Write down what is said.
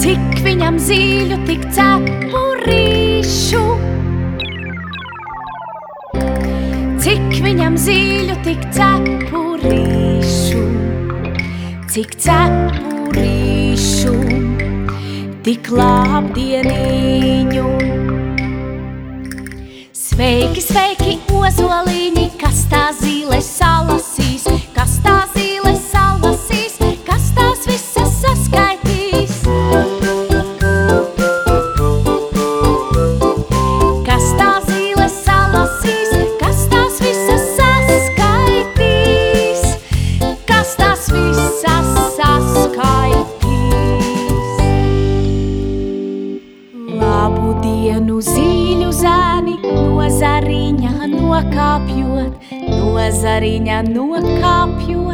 Cik viņam zīļu, tik cepurīšu. Cik viņam zīļu, tik cepurīšu. Cik cepurīšu, tik labdieniņu. Sveiki, sveiki, ozoliņi, kas tās zīles salasīs, kas tās zīles salasīs, kas tās visas saskaitīs. Kas tās zīles salasīs, kas tās visas saskaitīs, kas tās visas saskaitīs. Labu dienu, zīļu zēni, no zariņa nokāpjot, no zariņa nokāpjot.